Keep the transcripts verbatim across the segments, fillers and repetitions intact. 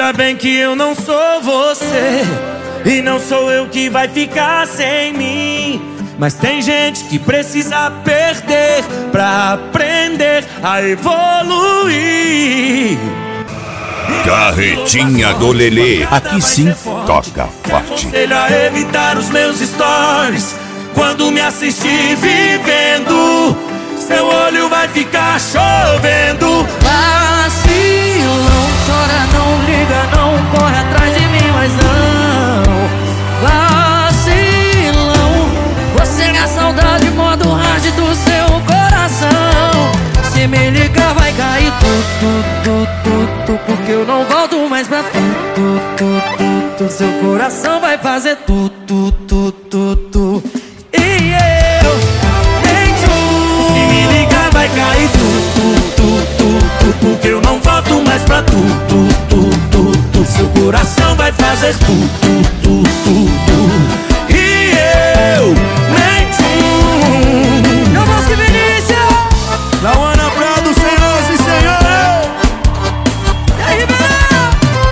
Ainda bem que eu não sou você, e não sou eu que vai ficar sem mim. Mas tem gente que precisa perder pra aprender a evoluir. Carretinha do Lelê, aqui sim toca forte. Aconselho a evitar os meus stories quando me assistir vivendo. Seu olho vai ficar chovendo. Vacilo, não chora, não liga, não corre atrás de mim, mas não. Vacilão, você é saudade, modo hard do seu coração. Se me ligar vai cair tudo, tudo, tudo, porque eu não volto mais pra tu, tu, tu, tu, tu. Seu coração vai fazer tudo, tudo, tudo, tudo. E eu nem tu. Se me ligar vai cair tudo, tudo, tudo, porque eu não volto mais pra tu, tu, tu, tu, tu. Seu coração vai fazer tudo, tudo, tudo. E eu nem tu. Não busque Vinícius. Lauana Prado, senhoras e senhores. E aí, Ribeirão?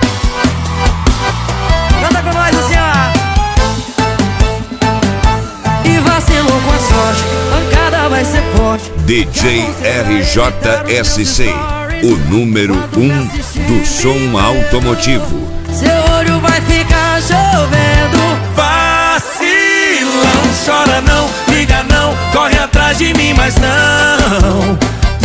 Canta com nós assim, ó. E vacilou com a sorte, pancada vai ser forte. D J R J S C, o número um do som automotivo. Seu olho vai ficar chovendo. Vacilão, chora não, liga não, corre atrás de mim, mas não.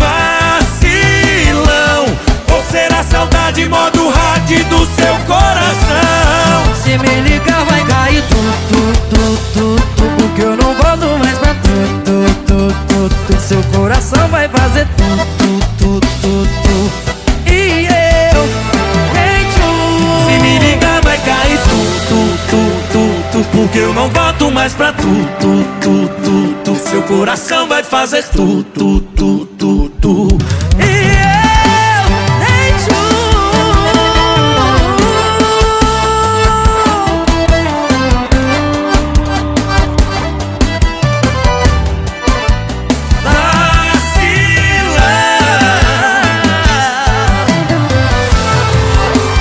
Vacilão, ou será saudade, modo hard do seu coração. Se me ligar vai cair tudo, tudo, tudo, tudo, porque eu não volto mais pra tu, tu, tu, tu, tu. Seu coração vai fazer tudo, tudo, tudo, tudo. E eu nem tu. Se me ligar vai cair tudo, tudo, tudo, porque eu não volto mais pra tu, tu, tu, tu, tu. Seu coração vai fazer tudo, tudo, tudo. E eu nem tu.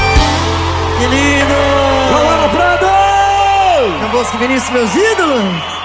Que lindo! Não busque Vinícius, meus ídolos.